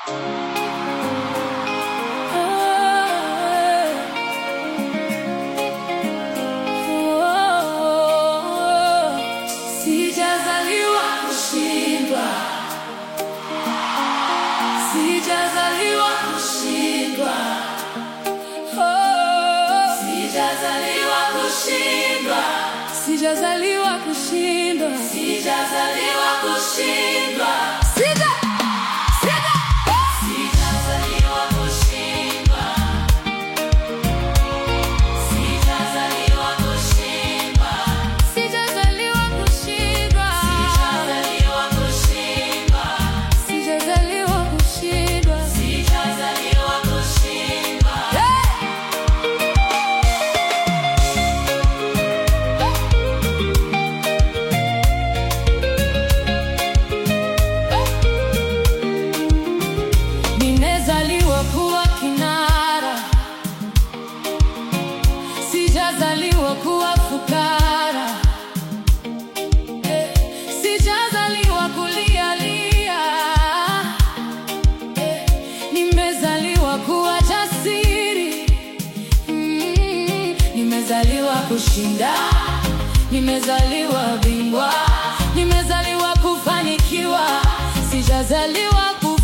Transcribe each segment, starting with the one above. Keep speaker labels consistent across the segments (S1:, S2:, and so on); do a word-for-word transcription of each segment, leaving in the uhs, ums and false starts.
S1: Sijazaliwa kushindwa, sijazaliwa kushindwa, sijazaliwa kushindwa, sijazaliwa kushindwa, sijazaliwa kushindwa, sija sija sijazaliwa kushindwa, sijazaliwa kushindwa, sijazaliwa kushindwa, sijazaliwa kushindwa, sijazaliwa kushindwa, sijazaliwa kushindwa. Nimezaliwa kuwa kinara, sijazaliwa kuwa fukara. Sijazaliwa kulialia, nimezaliwa kuwa jasiri. Mm, nimezaliwa kushinda, nimezaliwa bingwa, nimezaliwa kufanikiwa, sijazaliwa kufeli.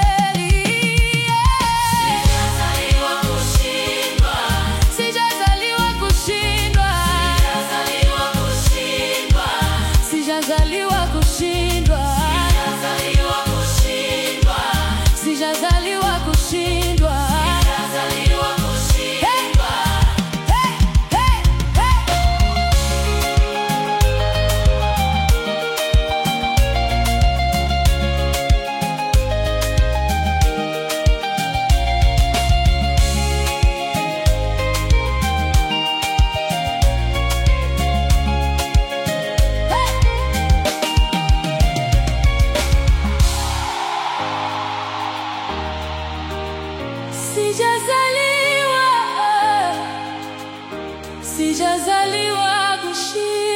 S1: Sijazaliwa kushindwa, sijazaliwa kushindwa, sijazaliwa kushindwa, sijazaliwa kushindwa, sijazaliwa kushindwa, sijazaliwa kushindwa, sijazaliwa kushindwa. Hey, hey, hey, sijazaliwa, sijazaliwa kushindwa.